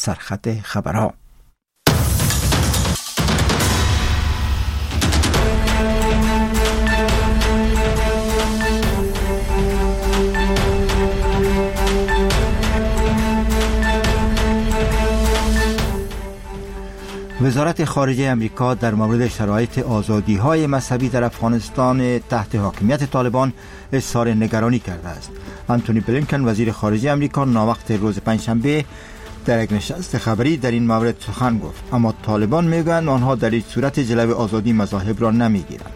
سرخط خبرها. وزارت خارجه امریکا در مورد شرایط آزادی‌های مذهبی در افغانستان تحت حاکمیت طالبان اظهار نگرانی کرده است. آنتونی بلینکن وزیر خارجه امریکا ناوقت روز پنجشنبه در یک نشست خبری در این مورد سخن گفت، اما طالبان میگویند آنها در هیچ صورت جلوی آزادی مذاهب را نمیگیرند.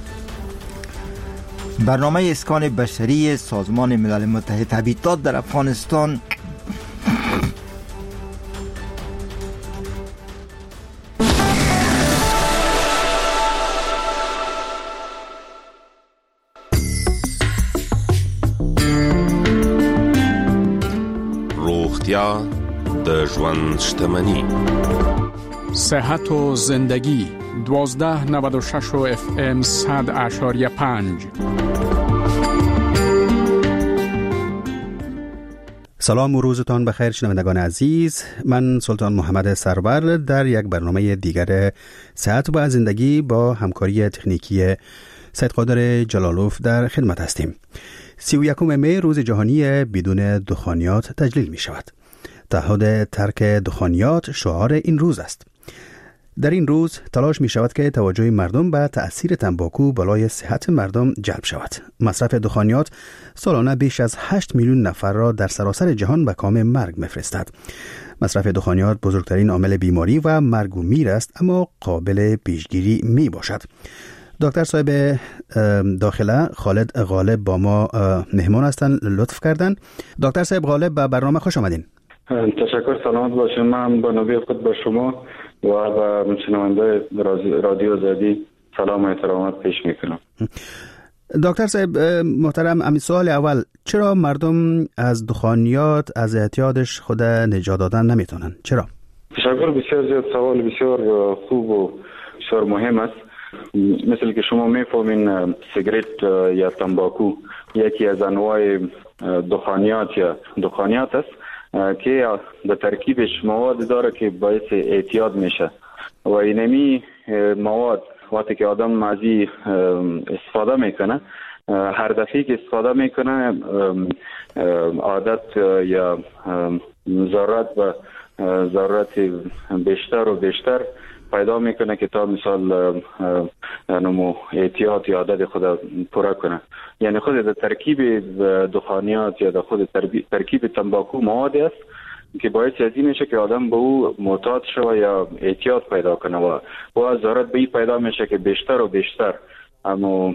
برنامه اسکان بشری سازمان ملل متحد تبعیض داد در افغانستان روغتیا د ژوند شتمنی. صحت و زندگی 1296 FM 100.5. سلام و روزتان بخیر شنوندگان عزیز. من سلطان محمد سرور در یک برنامه دیگر صحت و زندگی با همکاری تکنیکی سید قادر جلالوف در خدمت هستیم. 31 می روز جهانی بدون دخانیات تجلیل می شود. تعهد ترک دخانیات شعار این روز است. در این روز تلاش می شود که توجه مردم به تأثیر تنباکو بالای صحت مردم جلب شود. مصرف دخانیات سالانه بیش از 8 میلیون نفر را در سراسر جهان به کام مرگ می‌فرستد. مصرف دخانیات بزرگترین عامل بیماری و مرگ و میر است، اما قابل پیشگیری می باشد. دکتر صاحب داخله خالد غالب با ما مهمان هستند، لطف کردن. دکتر صاحب غالب به برنامه خوش آمدین. تشکر، سلامت باشین. من با نوبه خود به شما و به شنونده رادیو آزادی سلام و احترامات پیش میکنم. دکتر صاحب محترم، امی سوال اول، چرا مردم از دخانیات از اعتیادش خود نجات دادن نمیتونن؟ چرا؟ تشکر، بسیار زیاد سوال بسیار خوب و بسیار مهم است. مثل که شما میفهمین سیگریت یا تنباکو یکی از انواع دخانیات است که در ترکیبش مواد داره که باعث اعتیاد میشه و اینمی مواد وقتی که آدم ازی استفاده میکنه، هر دفعه که استفاده میکنه عادت یا ضرورت بیشتر و بیشتر پیدا میکنه که تا مثال نمو اعتیاد یا عادت خود پورا کنه. یعنی خود در ترکیب دخانیات یا در خود ترکیب تنباکو مواد است که باعث از این میشه که آدم به او معتاد شوه یا اعتیاد پیدا کنه و ضرورت به این پیدا میشه که بیشتر و بیشتر اما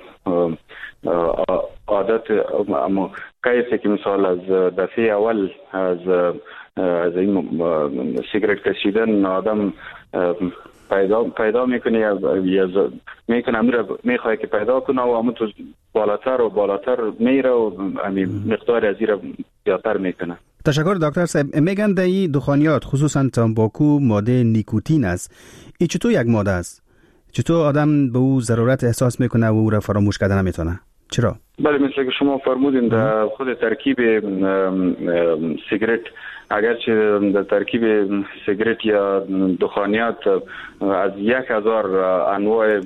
عادت کیسه که مثال از دفعه اول از این سیگرت کشیدن آدم پیدا میکنه یا میکنه میخواه که پیدا کنه و همون تو بالاتر و بالاتر میره و مقدار از این را زیادتر میکنه. تشکر دکتر صاحب. میگن در این دخانیات خصوصا تنباکو ماده نیکوتین است. این چطور یک ماده است؟ چطور آدم به او ضرورت احساس میکنه و او را فراموش کردن نمیتونه؟ چرا؟ بله، مثل که شما فرمودین در خود ترکیب سیگرت، اگرچه در ترکیب سیگرت یا دخانیات از 1000 انواع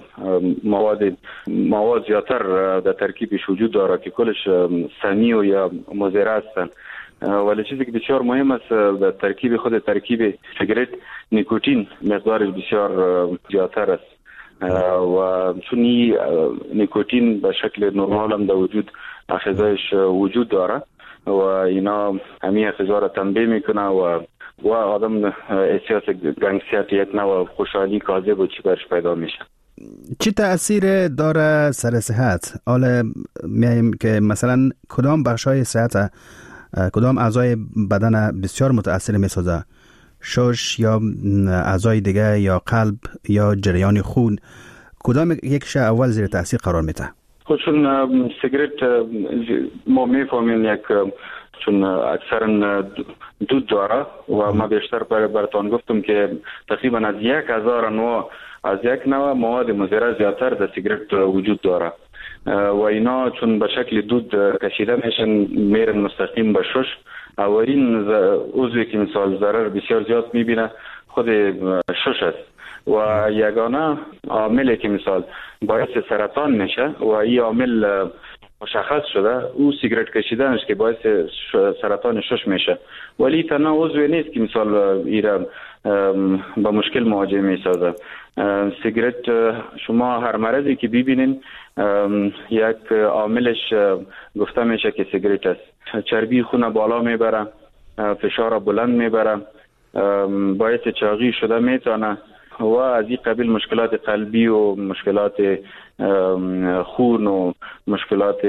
مواد زیادتر در ترکیبش وجود داره که کلش سمی و یا مضر هستن، ولی چیزی که بسیار مهم است در ترکیب سیگرت نیکوتین مقدارش بسیار زیادتر است و چون نیکوتین به شکل نرمال هم در وجود اخذایش وجود داره و اینا همین اخذا را تنبیه میکنه و آدم احساس گنگسیت یک نوع خوشحالی کاذب و چی برش پیدا میشه. چی تأثیر داره سر صحت؟ حالا میایم که مثلا کدام بخشای صحت، کدام اعضای بدن بسیار متأثر میسازه؟ شش یا اعضای دیگه یا قلب یا جریان خون، کدام یکش اول زیر تأثیر قرار میده؟ چون سیگرت ما میفهمیم چون اکثرا دود داره و ما بیشتر براتون گفتم که تقریبا از 1000 انواع از یک نوع مواد مضر زیادتر در سیگرت وجود داره و اینا چون به شکل دود کشیده میشن میرن مستقیم به شش اولین عضوی که مثال ضرر بسیار زیاد میبینه خود شش است و یگانه عاملی که مثال باعث سرطان میشه و این عامل مشخص شده او سیگرت کشیدن است که باعث سرطان شش میشه، ولی تنها عضوی نیست که مثال ایران با مشکل مواجه میسازه. سیگرت شما هر مرضی که ببینین یک عاملش گفته میشه که سیگرت است. چربی خون بالا میبره، فشار بلند میبره، باعث چاقی شده میتونه و از این قبیل مشکلات قلبی و مشکلات خون و مشکلات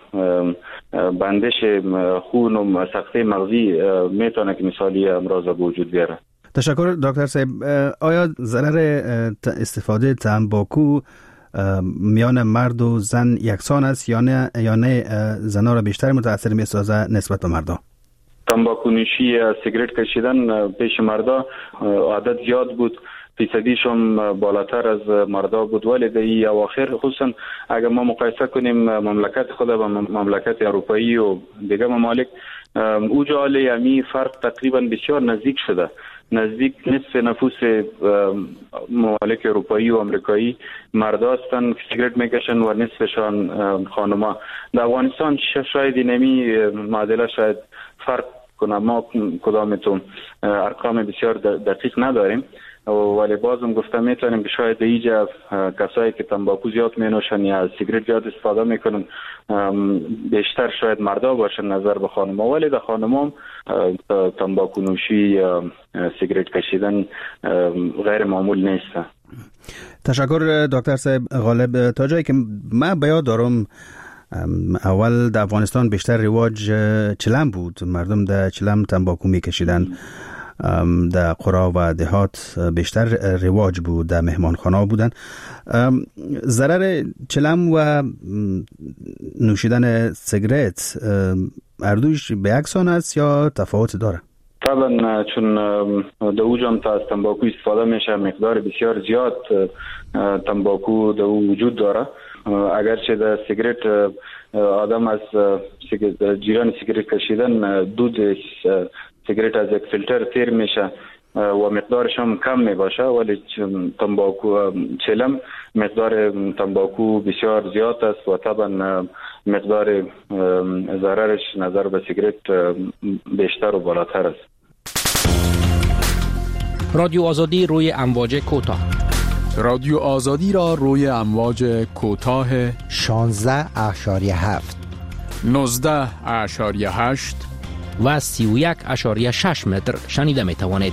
بندش خون و سقطه مغزی میتونه که مثالی امراض به وجود بیاره. تشکر دکتر صاحب. آیا ضرر استفاده تنباکو میان مرد و زن یکسان است یا نه زنها را بیشتر متاثر میسازه نسبت به مردا؟ تنباکو نوشی یا سیگرت کشیدن پیش مردا عادت زیاد بود، فیصدیشون بالاتر از مردا بود، ولی در این اواخر خصوصا اگر ما مقایسه کنیم مملکت خود با مملکت اروپایی و دیگه ممالک، او جاله یمی فرق تقریبا بسیار نزدیک شده. نزدیک نصف نفوس ممالک اروپایی و امریکایی مردا هستن که سیگرت میکشن و نصفشان خانما. در افغانستان شاید اینمی معادله شاید فرق کنه، ما کدامتون ارقام بسیار دقیق نداریم، ولی بازم گفته میتونیم که شاید اینجا کسایی که تنباکو زیاد مینوشن یا سیگرت زیاد استفاده میکنن بیشتر شاید مردا باشن نظر به خانما، ولی در خانما تنباکو نوشی یا سیگرت کشیدن غیر معمول نیست. تشکر دکتر صاحب غالب. تا جایی که من به یاد دارم اول در افغانستان بیشتر رواج چلم بود، مردم در چلم تنباکو میکشیدن، در قرا و دهات بیشتر رواج بود، در مهمانخانه بودن. ضرر چلم و نوشیدن سیگرت اردوش به یکسان است یا تفاوت داره؟ طبعا چون در اوجام تا از تنباکو استفاده میشه مقدار بسیار زیاد تنباکو در وجود داره. اگرچه در سیگرت آدم از جریان سیگرت کشیدن دود سیگرت از یک فیلتر تیر میشه و مقدارش هم کم میباشه، ولی تنباکو چلم مقدار تنباکو بسیار زیاد است و طبعا مقدار ضررش نظر به سیگرت بیشتر و بالاتر است. رادیو آزادی روی امواج کوتاه. رادیو آزادی را روی امواج کوتاه 16.7 19.8 و 31.6 متر شنیده می توانید.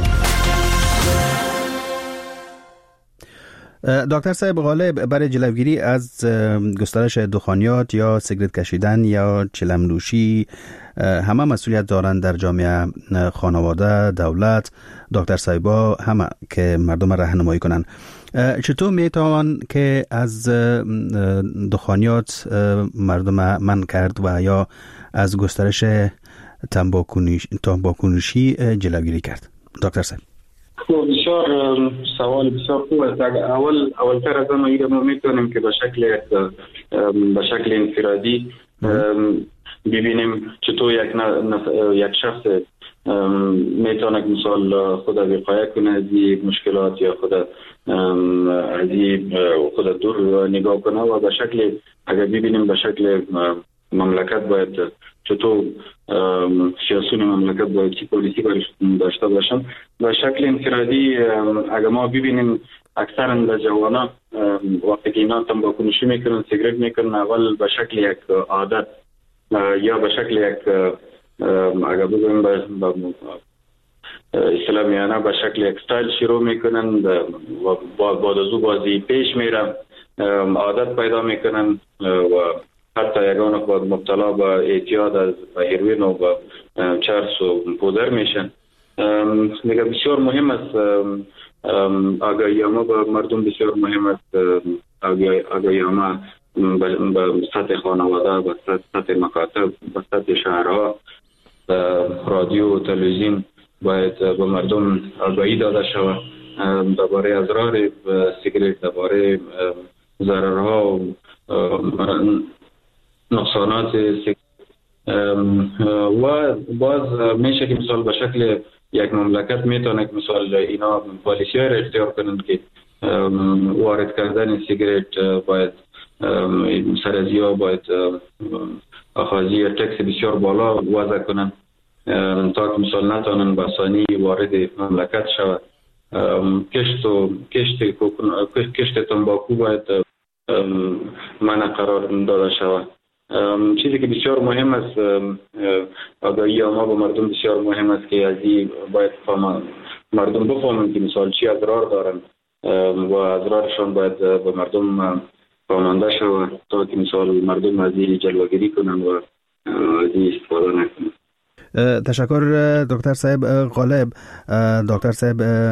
دکتر صاحب غالب، برای جلوگیری از گسترش دخانیات یا سیگرت کشیدن یا چلم نوشی همه مسئولیت دارند در جامعه، خانواده، دولت، دکتر صاحبا، همه که مردم راهنمایی کنند. چطور میتوان که از دخانیات مردم منع کرد و یا از گسترش تنباکو نوشی جلوگیری کرد؟ دکتر صاحب بسیار سوال بسیار خوب است. اولتر از آن ما میتونیم که به شکل انفرادی ببینیم چطور یک شخص میتونه مثال خود وقایه کنه از یک مشکلات یا خود دور نگاه کنه و به شکل اگر ببینیم به شکل مملکت باید چطور سیاسون مملکت باید چی پالیسی داشته باشن. به شکل انفرادی اگر ما ببینیم اکثرا به جوانا وقتی که اینا تنباکو نوشی میکنن، سیگرت میکنن، اول به شکل یک عادت یا به شکل یک اگر بگویم اسلامیانه به شکل یک استایل شروع میکنن و بعد از او بازی پیش میرن، عادت پیدا میکنن و حتی یگان خود مبتلا به اعتیاد از هیروین و به چرس و پودر میشن. دیگه بسیار مهم است آگاهی ما به مردم، بسیار مهم است آگاهی ما به سطح خانواده، به سطح مکاتب، به سطح شهرها، رادیو و تلویزیون باید به مردم آگاهی داده شود درباره اضرار سیگرت، درباره ضررها و نقصانات و باز میشه که مثال به شکل یک مملکت میتونه که مثال اینا پالیسی های را اختیار کنند که وارد کردن سیگریت باید سرازی‌ها باید اخاذی تکس بسیار بالا وضع کنند تا که مثال نتوانند به آسانی وارد مملکت شود. کشت تنباکو باید منع قرار داده شود. چیزی که بسیار مهم است، آگاهی ما به مردم بسیار مهم است که از این باید مردم بفهمند که مثال چی اضرار دارند و اضرارشان باید به مردم فهمانده شود تا که مثال مردم از این جلوگیری کنند و از این استفاده نکنند. تشکر دکتر صاحب غالب. دکتر صاحب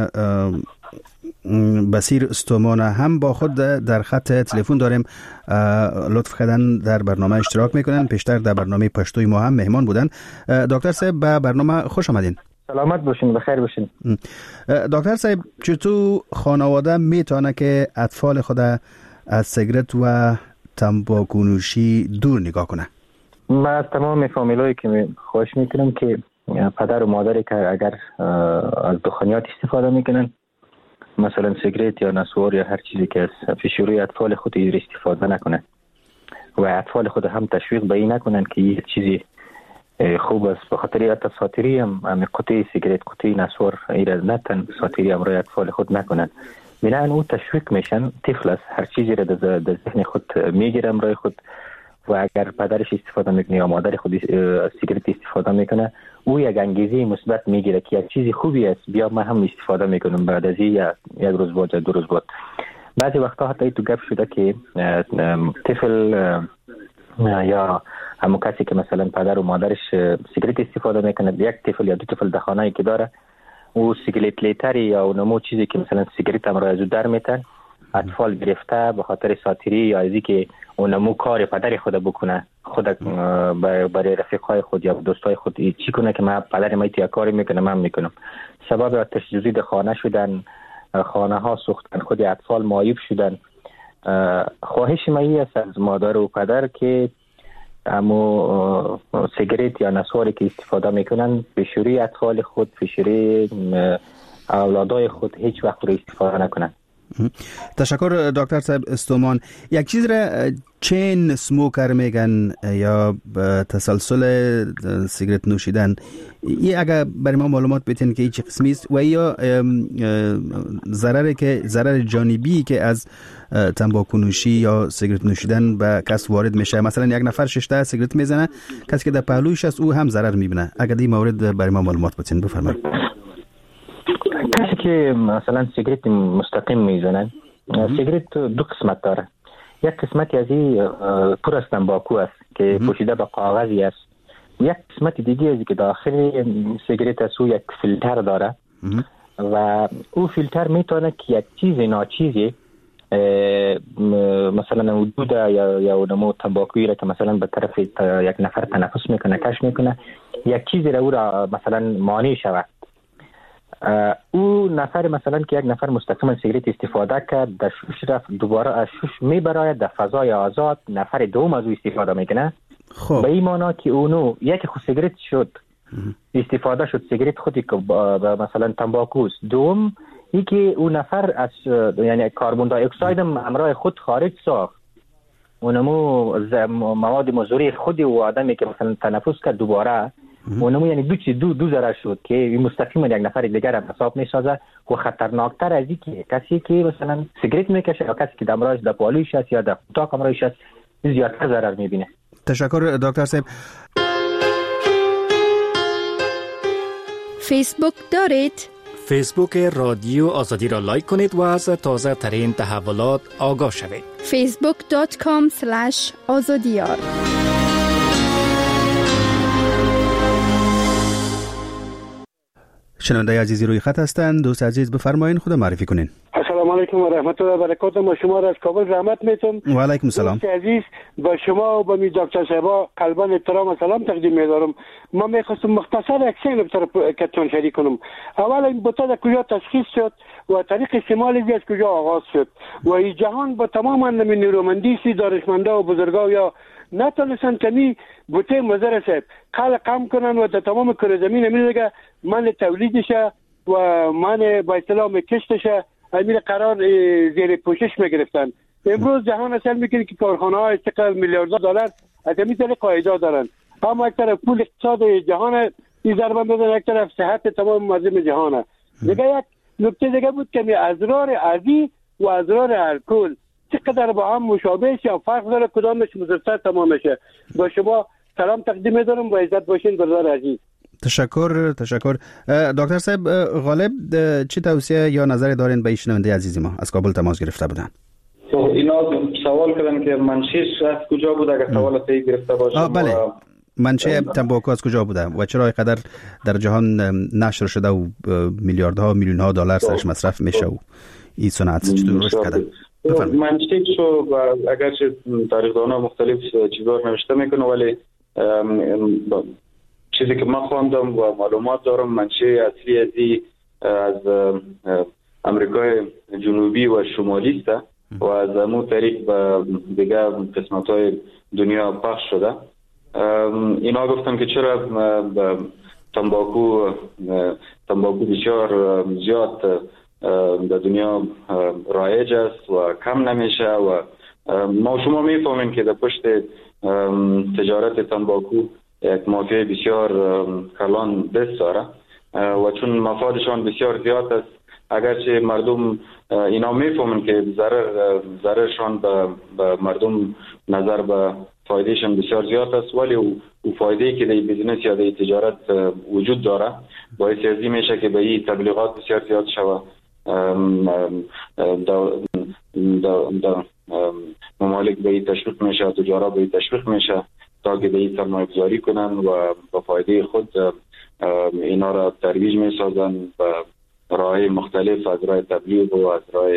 بصیر استومان هم با خود در خط تلفن داریم، لطف کردن در برنامه اشتراک میکنن، پیشتر در برنامه پشتوی ما هم مهمان بودن. دکتر صاحب به برنامه خوش آمدین. سلامت باشین، بخیر باشین. دکتر صاحب چطور خانواده میتونه که اطفال خود از سیگرت و تنباکو نوشی دور نگاه کنه؟ من از تمام فامیلایی که خواهش میکنم که پدر و مادری که اگر از دخانیات استفاده میکنن، مثلا سیگرت یا نسوار یا هر چیزی که از فشوری اطفال خود استفاده نکنن و اطفال خود هم تشویق به این نکنن که یه چیزی خوب است. به خاطر حتی ساتیری هم قطعه سیگرت، قطعه نسوار ایره نتن ساتیری هم روی اطفال خود نکنن. بنابراین او تشویق میشن، طفل است، هر چیزی را در ذهن خود میگیرم روی خود و اگر پدرش استفاده میکنه یا مادر خود سیگرت استفاده میکنه، او یک انگیزه مثبت میگیره که یک چیزی خوبی است، بیا من هم استفاده میکنم بعد از یک روز بعد یا 2 روز بعد. بعضی وقتا حتی تو گپ شده که طفل یا همون کسی که مثلا پدر و مادرش سیگرت استفاده میکنه، یک طفل یا 2 طفل در خانه‌ای که داره، او سیگرت لیتری یا نمو چیزی که مثلا سیگرت هم را از او در میتن، اطفال گرفته به خاطر ساتیری یا ازی که اونمو کار پدر خود بکنه، خود برای رفیقای خود یا دوستای خود چی کنه که من پدر ما یا کاری میکنه من میکنم، سبب آتش سوزی در خانه شدن، خانه ها سوختن، خود اطفال معیوب شدن. خواهش ما است از مادر و پدر که امو سیگرت یا نسواری که استفاده میکنن فشوری اطفال خود، فشوری اولادای خود هیچ وقت رو استفاده نکنن. تشکر دکتر صاحب استومان. یک چیز را چین سموکر میگن یا تسلسل سیگرت نوشیدن، این اگر برای ما معلومات بتین که چه قسمی است و یا ضرر جانبی که از تنباکو نوشی یا سیگرت نوشیدن به کس وارد میشه؟ مثلا یک نفر 6 تا سیگرت میزنه، کسی که در پهلویش است او هم ضرر میبینه. اگر این مورد برای ما معلومات بتین بفرمایید. کسی که مثلا سیگرت مستقیم میزنن، سیگرت 2 قسمت داره. یک قسمتی از این پر از تنباکو است که پوشیده به کاغذی است، یک قسمت دیگه از که داخل سیگرت است او یک فیلتر داره و او فیلتر میتونه که یک چیز ناچیزی مثلا دود یا نمو تنباکویی را که مثلا به طرف یک نفر تنفس میکنه کش میکنه، یک چیزی را او را مثلا مانع شود. او نفر مثلا که یک نفر مستقیما سیگرت استفاده کرد، در شوش رفت، دوباره از شوش میبراید در فضای آزاد، نفر دوم از او استفاده میکنه. خب به این معنا که اونو یک خود سیگرت شد استفاده شد، سیگرت خودی که مثلا تنباکوست، دوم ای که اون نفر از یعنی کربن دی اکساید همراه خود خارج ساخت، اونمو مواد مضر خودی و آدمی که مثلا تنفس کرد دوباره اونمو یعنی دو ضرر شد که مستقیما یک نفر دیگر هم حساب میسازه و خطرناکتر از این که کسی که مثلا سیگرت میکشه یا کسی که دمراش در پالویش است یا در اتاق امرایش است زیادتر ضرر میبینه. تشکر دکتر صاحب. فیسبوک دارید؟ فیسبوک رادیو آزادی را لایک کنید و از تازه ترین تحولات آگاه شوید. facebook.com/azadiyar. شنونده عزیزی روی خط هستند. دوست عزیز بفرمایید، خود معرفی کنین. السلام علیکم و رحمت الله و برکاته. ما شما را از کابل زحمت میتونم. و علیکم السلام. دوست عزیز با شما و با می دکتر صاحب قلبا احترام و سلام تقدیم می‌دارم. ما می‌خواستم مختصر یک سه نکته کتون شریک کنم. اول این بوتا در کجا تشخیص شد و طریق استعمال از کجا آغاز شد و این جهان با تمام نیرومندی دانشمندا و بزرگا یا نتونستن کمی بوته مزر صاحب کم کنن و در تمام کره زمین امیر دیگه من تولیدشه و من با اصطلاح کشتشه امیر قرار زیر پوشش میگرفتن. امروز جهان اصلا میکنه که کارخانه های چقدر میلیاردها دلار از همین طریق قاعده دارن. اما یک طرف پول اقتصاد جهان این ضربه میزنه، یک طرف صحت تمام مردم جهانه. دیگه یک نکته دیگه بود که ازرار عادی و ازرار الکل چقدر با هم مشابه یا فرق داره، کدامش مضرتر تمام میشه. با شما سلام تقدیم می‌دارم، با عزت باشین برادر عزیز. تشکر. دکتر صاحب غالب چی توصیه یا نظری دارین به شنونده عزیز ما از کابل تماس گرفته بودن؟ اینا سوال کردن که منشأش از کجا بود، اگر سوال صحیح گرفته باشم. بله، منشأ تنباکو از کجا بوده و چرا اینقدر در جهان نشر شده و میلیاردها میلیون‌ها دلار سرش مصرف میشه و این صنعت چطور رشد کرده؟ منشأش و اگرچه تاریخ‌دان‌ها مختلف چیزا نوشته میکنه، ولی چیزی که من خواندم و معلومات دارم منشأ اصلی از امریکای جنوبی و شمالی است و از همون طریق به دیگه قسمت‌های دنیا پخش شده. اینا گفتن که چرا تنباکو بسیار زیاد در دنیا رایج است و کم نمیشه و ما شما میفهمین که در پشت تجارت تنباکو یک مافیا بسیار کلان دست داره و چون مفادشان بسیار زیاد است، اگرچه مردم اینا میفهمن که ضررشان به مردم نظر به فایدهشان بسیار زیاد است، ولی او فایده‌ای که در بیزنس یا در تجارت وجود داره باعث ازی میشه که به این تبلیغات بسیار زیاد شود. ممالک به این تشویق میشه، تجارت به این تشویق میشه تا که به این سرمایه گذاری کنن و با فایده خود اینا را ترویج میسازن و راه مختلف از راه تبلیغ و از راه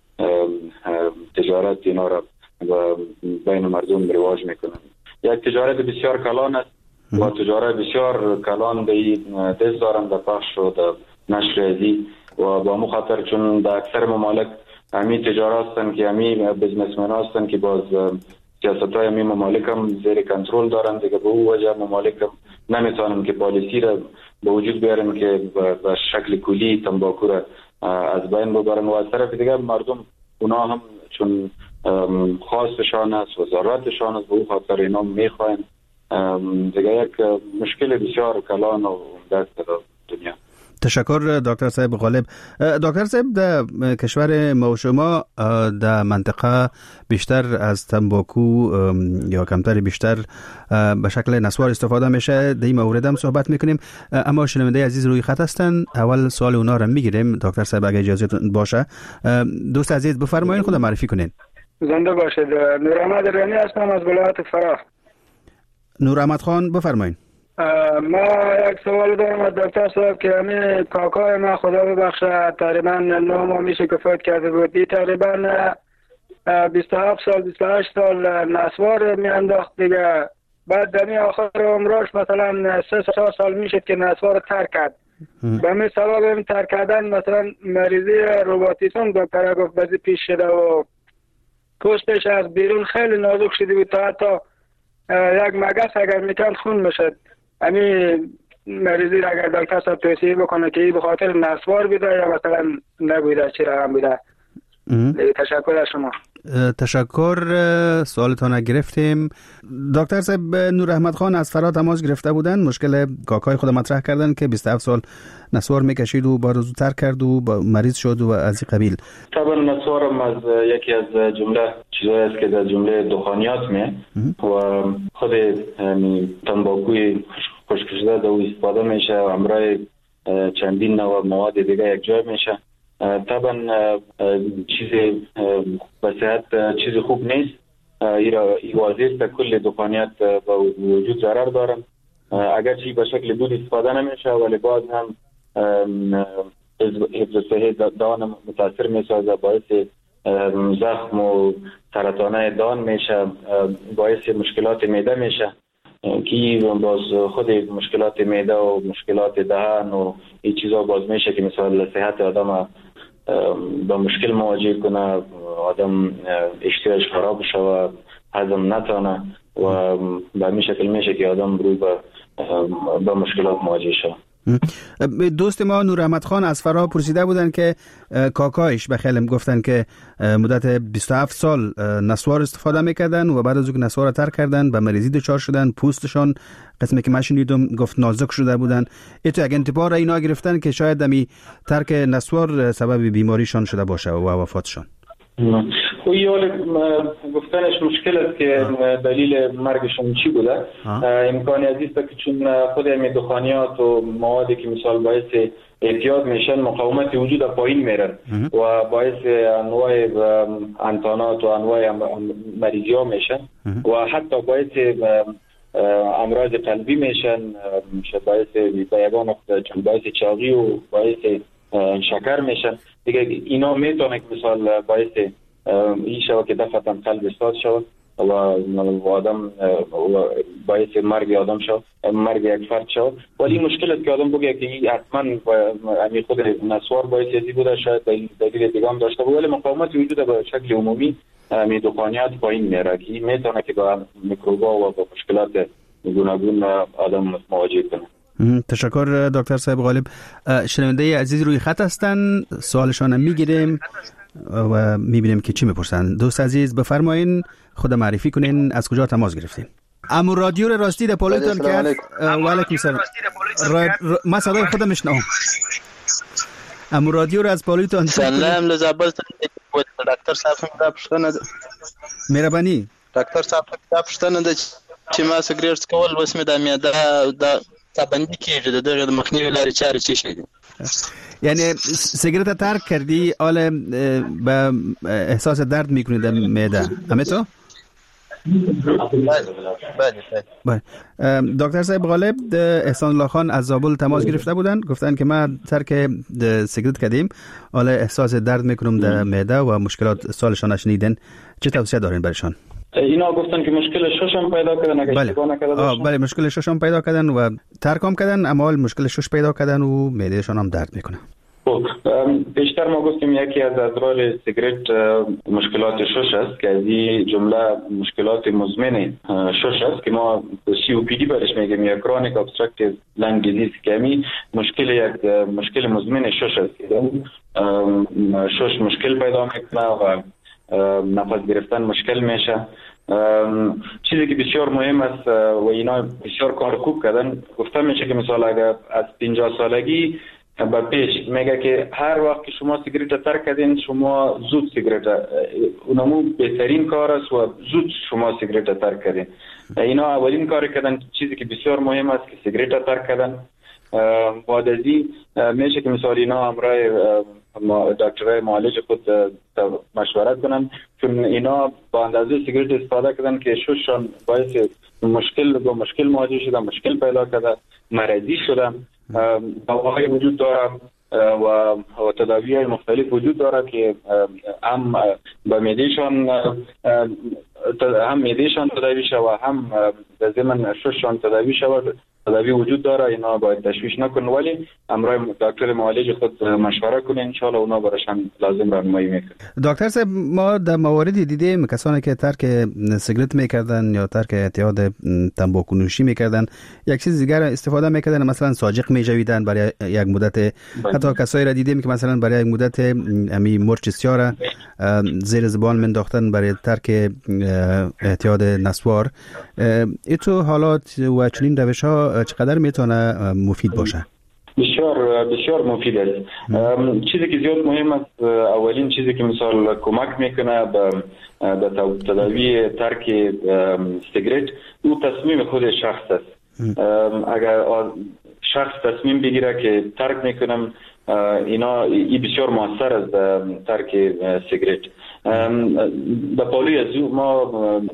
تجارت اینا را بین مردم رواج میکنن. یک تجارت بسیار کلان است و تجارت بسیار کلان به دست دارن در پخش و در نشر ازی و با مخاطر چون در اکثر ممالک همین تجارت هستن که همین بزنسمن هستن که باز سیاست های همین ممالک هم زیر کنترل دارن دیگه. به او وجه ممالک هم نمیتونن که پالیسی را به وجود بیارن که به شکل کلی تنباکو را از بین ببرن و از طرف دیگه مردم اونا هم چون خواستشان است و ضرورتشان است به او خاطر اینا میخواین دیگه یک مشکل بسیار کلان و دست در دنیا. تشکر دکتر صاحب غالب. دکتر صاحب در کشور ما و شما در منطقه بیشتر از تنباکو یا کمتر بیشتر به شکل نسوار استفاده میشه، در این مورد هم صحبت میکنیم. اما شنونده عزیز روی خط هستن، اول سوال اونا رو میگیریم. دکتر صاحب اگه اجازه باشه دوست عزیز بفرمایید، خود معرفی کنین. زنده باشید. نوراحمد رانی هستم از ولایت فراه. نوراحمد خان بفرمایید. ما یک سوال دارم از دکتر صاحب که همین کاکای ما خدا ببخشه تقریبا 9 ماه میشه که فوت کرده بود. دی تقریبا 27 سال 28 سال نسوار میانداخت دیگه. بعد دمی آخر عمرش مثلا 3 سال میشه که نسوار ترک کرد. به همین سبب این ترک کردن مثلا مریضی روماتیسم دکتر گفت بعضی پیش شده و پوستش از بیرون خیلی نازک شده بود تا حتی یک مگس اگر میکن خون میشد. همین مریضی را اگر دکتر صاحب توصیه بکنه که این به خاطر نسوار بیده یا مثلا نبوده چی رقم بیده. تشکر از شما. تشکر. سوالتان گرفتیم. دکتر صاحب نوراحمد خان از فرا تماس گرفته بودن، مشکل کاکای خود مطرح کردن که 27 سال نسوار میکشید و بعد زودتر کرد و مریض شد و از این قبیل. طبعا نسوارم از یکی از جمله چیزایی است که در جمله دخانیات می و خود تنباکوی خشک شده در استفاده میشه و همراه چندین نوع مواد دیگه یک جای میشه. طبعا چیزی به صحت چیزی خوب نیست. این واضح است کل دخانیات با وجود ضرر دارن، اگرچه به شکل دود استفاده نمیشه ولی باز هم حفظ صحت دان متاثر میسازه، باعث زخم و سرطانه دان میشه، باعث مشکلات معده میشه که باز خود مشکلات معده و مشکلات دهن و این چیزا باز میشه که مثلا صحت آدم با مشکل مواجه کنه، آدم اشتهاش خراب شود، هضم نتونه و به همین شکل میشه که آدم روی به مشکلات مواجه شه. دوست ما نور احمد خان از فرا پرسیده بودن که کاکایش به خیلی گفتن که مدت 27 سال نسوار استفاده میکردن و بعد از اون نسوار ترک کردن به مریضی دچار شدن، پوستشان قسمی که من شنیدم گفت نازک شده بودن. ایتو اگه انتباه اینا گرفتن که شاید دمی ترک نسوار سبب بیماریشان شده باشه و وفاتشان. خوی حال گفتنش مشکل است که دلیل مرگشون چی بوده. امکانی عزیز که چون خود همین دخانیات و موادی که مثال باعث اعتیاد میشن مقاومت وجود پایین میرن و باعث انواع انتانات و انواع مریضی ها میشن و حتی باعث امراض قلبی میشن، باعث بیابان باعث چاقی و باعث شکر میشن دیگه. اینا میتونه که مثال باعث این شود که دفعتا قلب استاد شود و آدم باعث مرگ آدم شود، مرگ یک فرد شود. ولی مشکل است که آدم بگه که این حتما همین خود نسوار باعث ازی بوده، شاید دلیل دیگه هم داشته بود، ولی مقاومت وجود به شکل عمومی می دخانیات پایین میره که میتونه که با میکروبا و با مشکلات گوناگون آدم مواجه کنه. تشکر دکتر صاحب غالب. شنونده عزیز روی خط هستن، سوالشان میگیریم و میبینیم که چی میپرسن. دوست عزیز بفرمایین، خود معرفی کنین، از کجا تماس گرفتین؟ امو رادیو رو راستی در پالویتون کرد. و علیکم سلام. ما صدای خودم میشنوم. امو رادیو رو از پالویتون سلام لزابل دکتر صاحب پښتنه مهرباني دکتر صاحب پښتنه د چې ما سګریټ کول وس مې د میاده د تابندی کېږي د دغه مخنیوي لارې چارې چی شي؟ یعنی سیگارت ترک کردی حالا به احساس درد میکنی در معده، همه تو؟ بله. دکتر صاحب غالب احسان الله خان از زابل تماس گرفته بودن، گفتن که ما ترک سیگارت کردیم حالا احساس درد میکنم در معده و مشکلات سالشان شنیدن، چه توصیه دارین برشان؟ اینا گفتن که مشکل ششم پیدا کردن، اگه اشتباه نکردم. بله مشکل ششم پیدا کردن و ترکم کردن، اما مشکل شش پیدا کردن و معدهشان هم درد میکنه. بیشتر ما گفتیم یکی از اضرار سیگارت مشکلات شش است که از این جمله مشکلات مزمن شش است که ما COPD برش میگیم یا کرونیک ابستراکتیو لنگ دیزیز که همین مشکل مزمن شش است که شش مشکل پیدا میکنه و نفس گرفتن مشکل میشه. چیزی که بسیار مهم است و اینا بسیار کار خوب کردن، گفتم میشه که مثلا اگر از 50 سالگی به پیش میگه که هر وقت که شما سیگارت ترک کردین شما زود سیگارت، اونمو بهترین کار است و زود شما سیگارت ترک کردین. اینا اولین کار کردن، چیزی که بسیار مهم است که سیگارت ترک کردن. بعد از این میشه که مثلا اینا همراه دکترای معالج خود مشورت کنن، چون اینا با اندازه سیگارت استفاده کردن که شششان باعث مشکل مواجه شدن، مشکل پیدا کرده، مرضی شدن. دواهای وجود داره و تداوی‌های مختلف وجود داره که هم به معدهشان تداوی شود و هم به ضمن شششان تداوی شود. تداوی وجود داره، اینا باید تشویش نکنن، ولی همراه دکتر معالج خود مشوره کنن، ان شاء الله اونا براشون لازم راهنمایی میکنه. دکتر صاحب ما در مواردی دیدیم کسانی که ترک سیگارت میکردن یا ترک اعتیاد تنباکو نوشی میکردن یک چیز دیگر استفاده میکردن، مثلا ساجق میجویدن برای یک مدت. حتی کسایی را دیدیم که مثلا برای یک مدت امی مرچ سیاره زیر زبان منداختن برای ترک اعتیاد نسوار. ایتو حالات و چنین روش‌ها چقدر میتونه مفید باشه؟ بسیار بسیار مفید است. چیزی که زیاد مهم است، اولین چیزی که مثال کمک میکنه به تداوی ترک سیگارت، او تصمیم خود شخص است. اگر شخص تصمیم بگیره که ترک میکنم، این بسیار موثر است ترک سیگارت. به پالوی از ما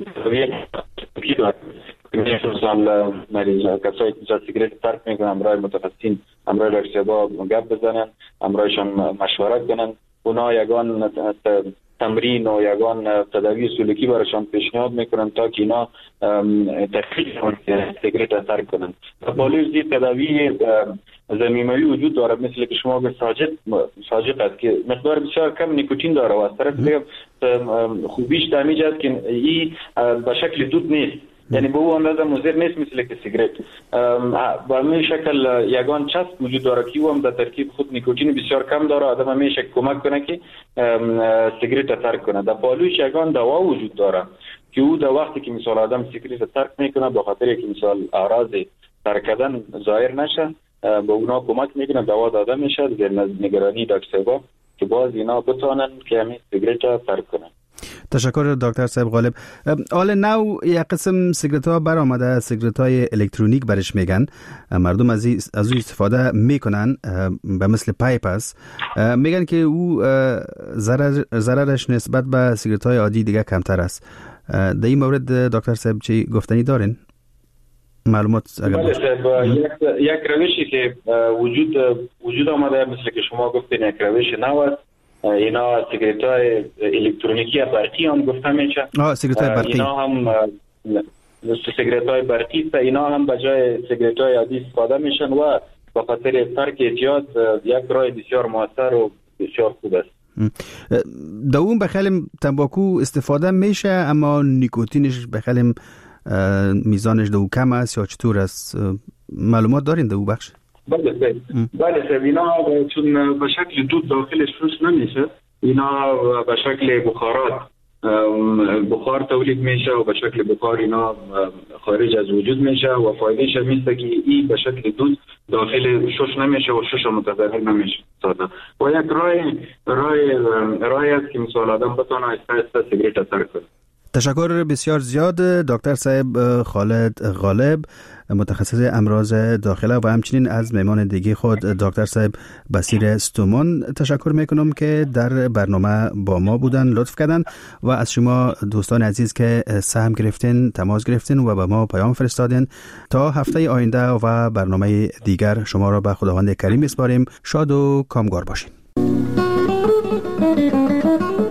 مثلا مریض کسایی که سیگارت ترک میکنن همراه متخصصین، همراه ارشدها گپ بزنن، همراهشان مشورت کنن، اونا یگان تمرین و یگان تداوی سلوکی براشان پیشنهاد میکنن تا که اینا تخیل سیگارت ترک کنن. بالای تداوی ضمیموی وجود داره، مثل که شما به ساجق است که مقدار بسیار کم نیکوتین داره و از طرف خوبیش دمیج است که این به شکل دود نیست یعنی به اون اندازه مضر نیست مثل که سیگرت. به همین شکل یگان چسب وجود داره که هم در ترکیب خود نیکوتین بسیار کم داره. آدم همیشه کمک کنه که سیگرت ترک کنه. در پالوش یگان دوا وجود داره که او در وقتی که مثلا آدم سیگرت ترک میکنه به خاطر که مثلا اعراض ترک کردن ظاهر نشه به اونا کمک میکنه، دوا داده میشه زیر نگرانی دکتر که باز اینا بتونن که همین سیگرت ترک کنن. تشکر دکتر صاحب غالب. حال نو یک قسم سیگرت ها برآمده، سیگرت های الکترونیک برش میگن، مردم از او استفاده میکنن به مثل پایپ است. میگن که او ضررش نسبت به سیگرت های عادی دیگه کمتر است. در این مورد دکتر صاحب چی گفتنی دارین؟ معلومات اگر یک روشی که وجود آمده مثل که شما گفتین یک روش نو است. اینا سیگرت های الکترونیکی برقی هم گفته میشه. سیگرت های برقی اینا هم سیگرت های برقی است. اینا هم به جای سیگرت های عادی استفاده میشن و به خاطر ترک اعتیاد یک راه بسیار موثر و بسیار خوب است. دوم بخیلی تنباکو استفاده میشه اما نیکوتینش بخیلی میزانش دو کم است یا چطور است؟ معلومات دارین دو بخش؟ بله اینا چون به شکل دود داخلش روش نمیشه، اینا به شکل بخار تولید میشه و به شکل بخار اینا خارج از وجود میشه و فایدهش میسته که این به شکل دود داخل شش نمیشه و شش متضرر نمیشه ساده. و یک راه است که مثلا آدم بتونه آهسته سیگرت ترک کنه. تشکر بسیار زیاد دکتر صاحب خالد غالب، متخصص امراض داخله و همچنین از مهمان دیگه خود دکتر صاحب بصیر استومان تشکر میکنم که در برنامه با ما بودن، لطف کردن و از شما دوستان عزیز که سهم گرفتین، تماس گرفتین و به ما پیام فرستادین. تا هفته آینده و برنامه دیگر شما را به خداوند کریم میسپاریم. شاد و کامگار باشین.